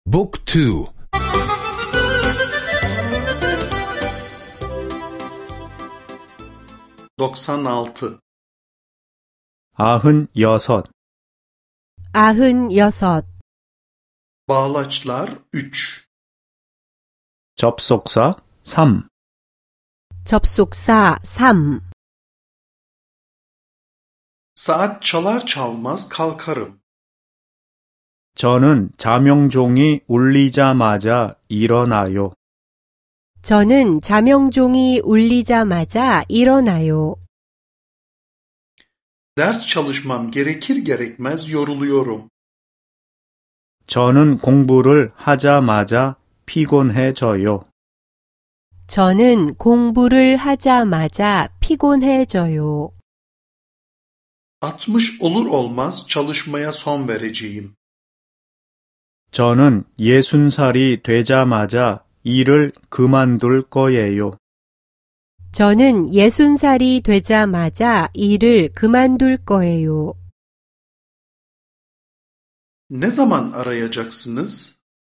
Book 2 96 96 96 Bağlaçlar 3 접속사 3 접속사 3 Saat çalar çalmaz kalkarım. 저는 자명종이 울리자마자 일어나요. 저는 자명종이 울리자마자 일어나요. Ders çalışmam gerekir gerekmez yoruluyorum. 저는 공부를 하자마자 피곤해져요. 저는 공부를 하자마자 피곤해져요. 60 olur olmaz çalışmaya son vereceğim. 저는 60살이 되자마자 일을 그만둘 거예요. 저는 60살이 되자마자 일을 그만둘 거예요. Ne zaman arayacaksınız?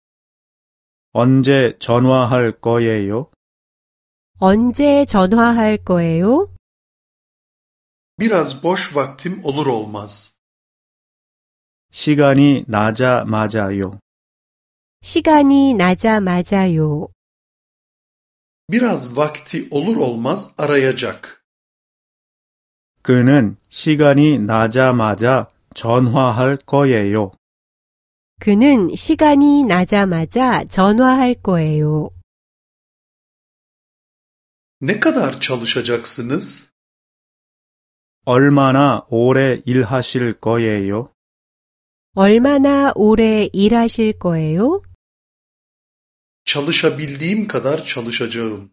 언제 전화할 거예요? 언제 전화할 거예요? Biraz boş vaktim olur olmaz. 시간이 나자마자요. 시간이 나자마자요. Biraz vakti olur olmaz arayacak. 그는 시간이 나자마자 전화할 거예요. 그는 시간이 나자마자 전화할 거예요. Ne kadar çalışacaksınız? 얼마나 오래 일하실 거예요? 얼마나 오래 일하실 거예요? Çalışabildiğim kadar çalışacağım.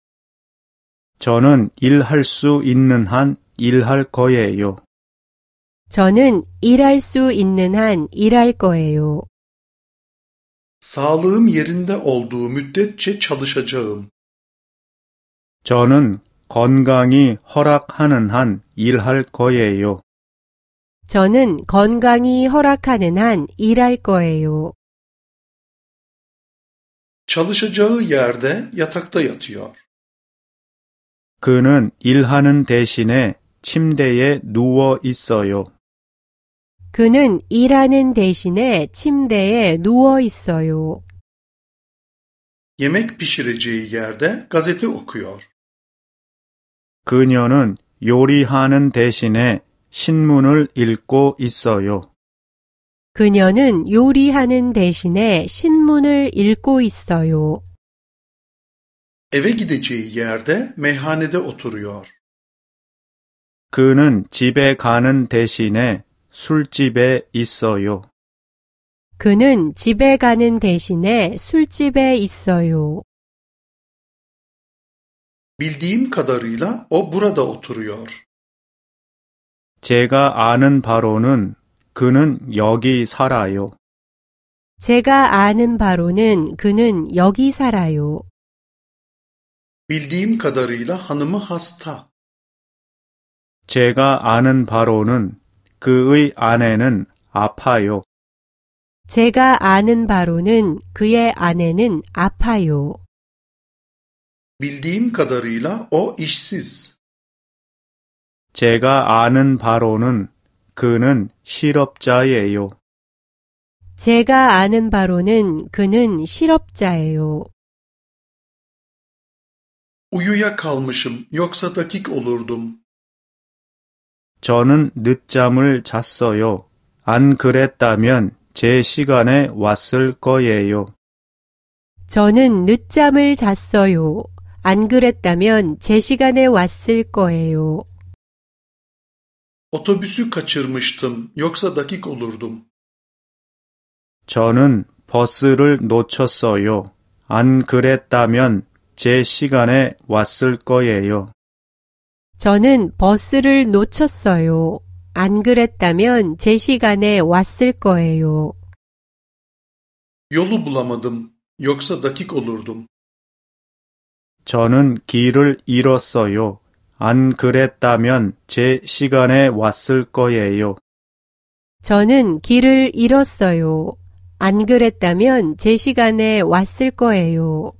저는 일할 수 있는 한 일할 거예요. 저는 일할 수 있는 한 일할 거예요. Sağlığım yerinde olduğu müddetçe çalışacağım. 저는 건강이 허락하는 한 일할 거예요. 저는 건강이 허락하는 한 일할 거예요. Çalışacağı yerde yatakta yatıyor. 그는 일하는 대신에 침대에 누워 있어요. 그는 일하는 대신에 침대에 누워 있어요. Yemek pişireceği yerde gazete okuyor. 그녀는 요리하는 대신에 신문을 읽고 있어요. 그녀는 요리하는 대신에 신문을 읽고 있어요. Eve gideceği yerde meyhanede oturuyor. 그는 집에 가는 대신에 술집에 있어요. 그는 집에 가는 대신에 술집에 있어요. Bildiğim kadarıyla o burada oturuyor. 제가 아는 바로는 그는 여기 살아요. 제가 아는 바로는 그는 여기 살아요. Bildiğim kadarıyla hanımı hasta. 제가 아는 바로는 그의 아내는 아파요. 제가 아는 바로는 그의 아내는 아파요. Bildiğim kadarıyla o işsiz. 제가 아는 바로는 그는 실업자예요. 제가 아는 바로는 그는 실업자예요. Uyuyakalmışım yoksa dakik olurdum. 저는 늦잠을 잤어요. 안 그랬다면 제 시간에 왔을 거예요. 저는 늦잠을 잤어요. 안 그랬다면 제 시간에 왔을 거예요. Otobüsü kaçırmıştım yoksa dakik olurdum. 저는 버스를 놓쳤어요. 안 그랬다면 제 시간에 왔을 거예요. 저는 버스를 놓쳤어요. 안 그랬다면 제 시간에 왔을 거예요. Yolu bulamadım yoksa dakik olurdum. 저는 길을 잃었어요. 안 그랬다면 제 시간에 왔을 거예요. 저는 길을 잃었어요. 안 그랬다면 제 시간에 왔을 거예요.